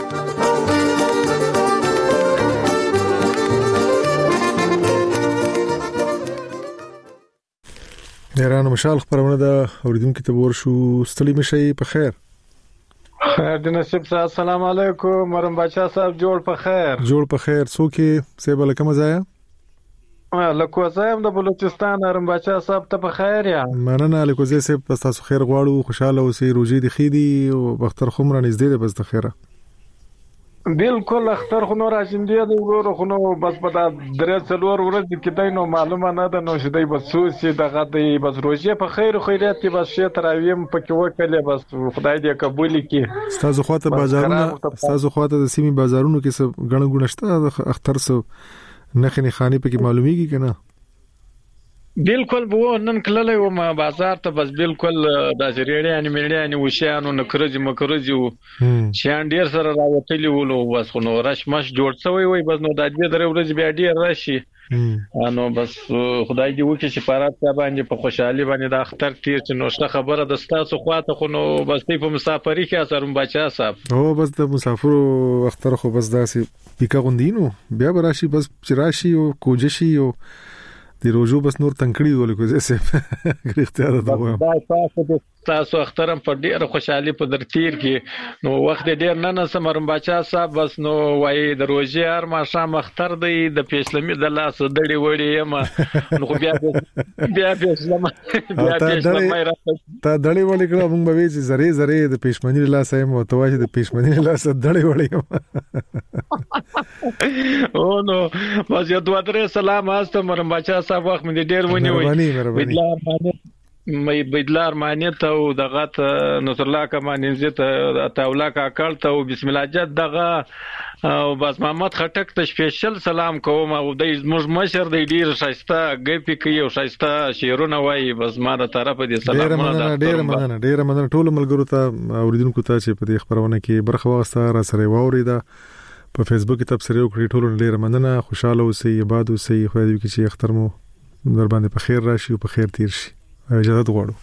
ایران مشال خبرونه د اوریدونکو ته ورشو ستړي مشي په خیر. خیر د نصیب صاحب السلام علیکم مرم بچا صاحب جوړ په خیر. جوړ په خیر څوک سیب لکه مزایا لکه زایم د بلوچستان ارم بچا صاحب ته په خیر یا مننه لکه زه سیب تاسو خیر غواړو خوشاله اوسئ روزي د خېدي او بختر خمر نږدې ده بس د خیره بالکل اختر خو نو راځندې دی ورو خو نو بس په درې څلور ورځې کې دای نو معلومه نه ده نو شدی بس سوسي دغه دی بس روزي په خیر خیرات کې بس شه تراویم پکې وکړي بس خدای دې قبول کړي. تاسو خواته بازارونه تاسو خواته د سیمې بازارونو کې څه غنه ګونشته اختر سو نخې نه خاني پکې معلومیږي کنه. بالکل بو نن کله و ما بازار ته بس بالکل د جریړې ان مېړې ان وشانو نکرج مکرج شان ډیر سره راوتلی ولو بس نو رش مش جوړ شوی وي بس نو د دې درې ورځې بیا ډیر راشي انو بس خدای دې وکړي چې پارات ته باندې په خوشحالي باندې د اختر تیر چې نوشته خبره د ستاسو خواته خو نو بس په مسافرۍ کې اثرم بچا صاحب او بس د مسافرو اختر خو بس داسې پیکا غوندینو بیا براشي بس چراشي او کوجشي او دی روزو بس نور تنکړی ولکو زه سه اختیار ده وایم تاسو تاسو اخترم په ډیر خوشحالي په در تیر کې نو وخت ډیر نه نه سمرم بچا صاحب بس نو وای د روزي هر ما شام اختر دی د پیسلمي د لاس دړي وړي یم نو خو بیا بیا پیسلم بیا پیسلم تا دړي وړي کړه موږ به چې زری زری د پېشمنی لاس یم او تواجه د پېشمنی لاس دړي وړي او نو بس یو دوه درې سلام واست مرم بچا صاحب وخت مې ډیر ونی وي مې بدلار معنی ته او دغه ته نصر الله کمانینځ ته تاولا کاکړ ته او بسم الله جد دغه او بس محمد خټک ته سپیشل سلام کوم او د زموږ مشر د ډیر شایسته غپی کوي او شایسته شعرونه وایي بس ما ته طرف دې سلامونه ده ډیر مننه ډیر مننه ټول ملګرو ته اوریدونکو ته چې په دې خبرونه کې برخه واغسته را سره واوریدا په فیسبوک کې تبصره وکړي ټول ډیر مننه خوشاله اوسئ آباد اوسئ خو دې کې چې اختر مو در باندې په خیر راشي او په خیر تیر شي اجازه غواړو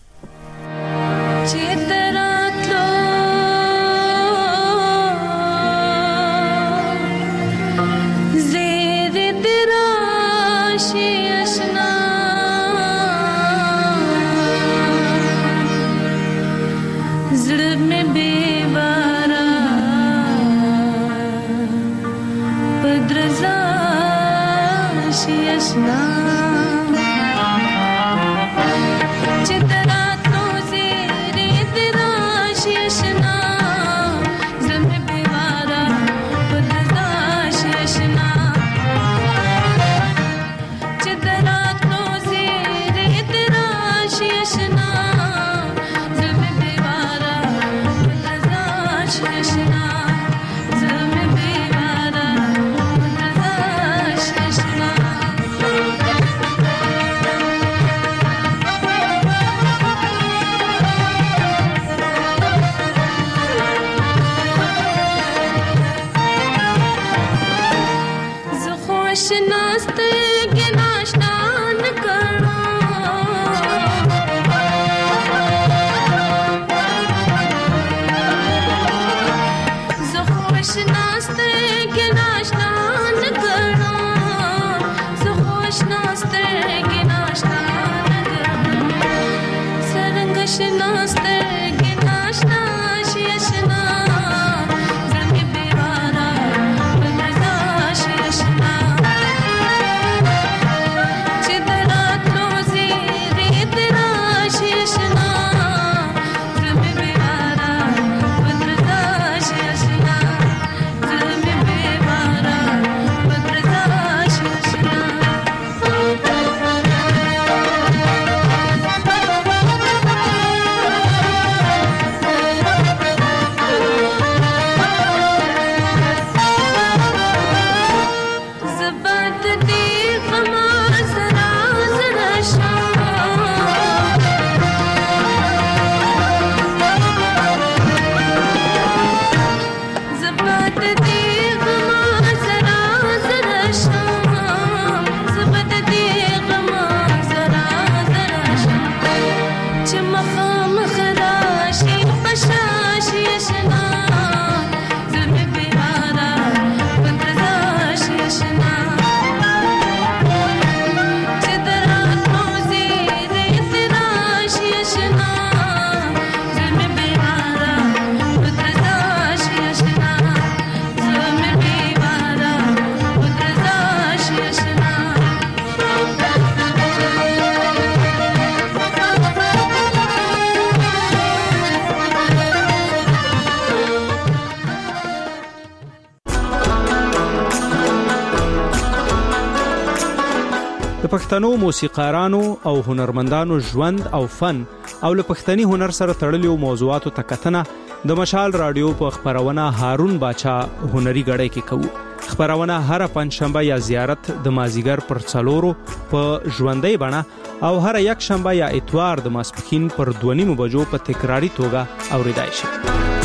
د پښتنو موسیقارانو او هنرمندانو ژوند او فن او له پښتني هنر سره تړلو موضوعاتو ته کتنه د مشال رادیو په خبرونه هارون باچا هنري غړې کې کوو. خبرونه هر پنځشنبه یا زیارت د مازیګر پر څلورو په ژوندۍ بڼه او هر یک شنبه یا اتوار د ماسپښین پر دوه نیمو بجو په تکراری توګه اوریدای شي.